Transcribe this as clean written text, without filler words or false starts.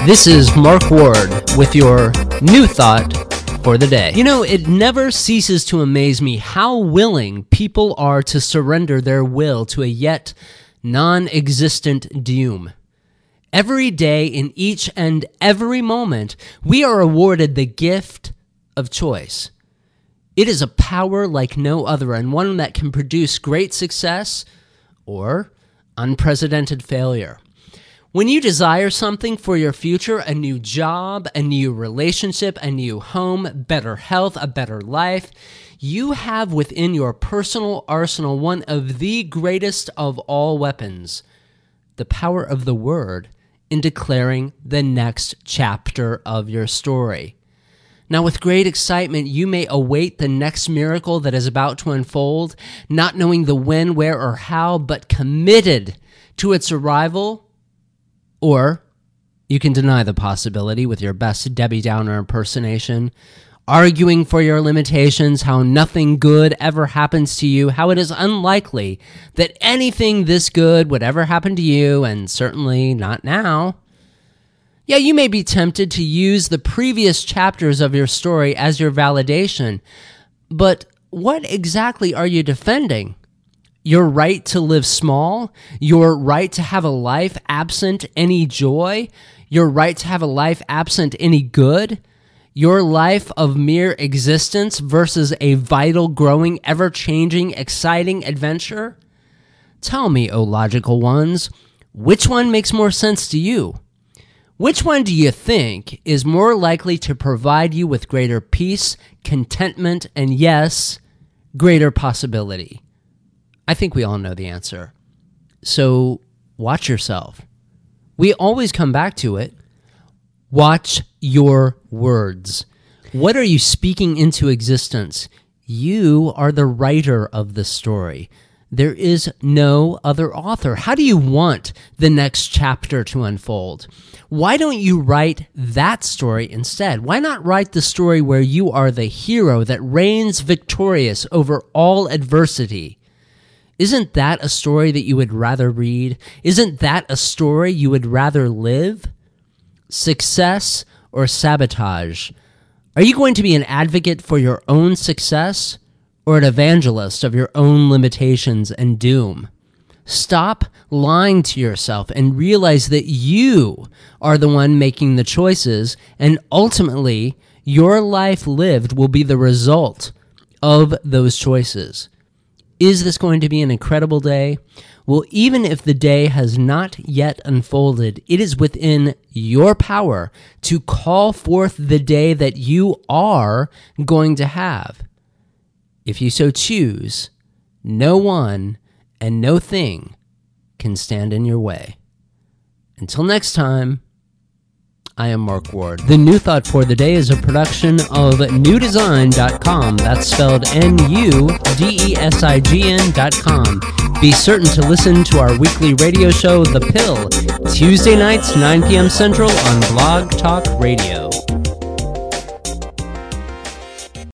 This is Mark Ward with your new thought for the day. You know, it never ceases to amaze me how willing people are to surrender their will to a yet non-existent doom. Every day, in each and every moment, we are awarded the gift of choice. It is a power like no other, and one that can produce great success or unprecedented failure. When you desire something for your future, a new job, a new relationship, a new home, better health, a better life, you have within your personal arsenal one of the greatest of all weapons, the power of the word in declaring the next chapter of your story. Now, with great excitement, you may await the next miracle that is about to unfold, not knowing the when, where, or how, but committed to its arrival. Or you can deny the possibility with your best Debbie Downer impersonation, arguing for your limitations, how nothing good ever happens to you, how it is unlikely that anything this good would ever happen to you, and certainly not now. Yeah, you may be tempted to use the previous chapters of your story as your validation, but what exactly are you defending? Your right to live small, your right to have a life absent any joy, your right to have a life absent any good, your life of mere existence versus a vital, growing, ever-changing, exciting adventure? Tell me, O logical ones, which one makes more sense to you? Which one do you think is more likely to provide you with greater peace, contentment, and yes, greater possibility? I think we all know the answer. So watch yourself. We always come back to it. Watch your words. What are you speaking into existence? You are the writer of the story. There is no other author. How do you want the next chapter to unfold? Why don't you write that story instead? Why not write the story where you are the hero that reigns victorious over all adversity? Isn't that a story that you would rather read? Isn't that a story you would rather live? Success or sabotage? Are you going to be an advocate for your own success or an evangelist of your own limitations and doom? Stop lying to yourself and realize that you are the one making the choices, and ultimately, your life lived will be the result of those choices. Is this going to be an incredible day? Well, even if the day has not yet unfolded, it is within your power to call forth the day that you are going to have. If you so choose, no one and no thing can stand in your way. Until next time, I am Mark Ward. The New Thought for the Day is a production of newdesign.com. That's spelled NUDESIGN.com. Be certain to listen to our weekly radio show, The Pill, Tuesday nights, 9 p.m. Central on Blog Talk Radio.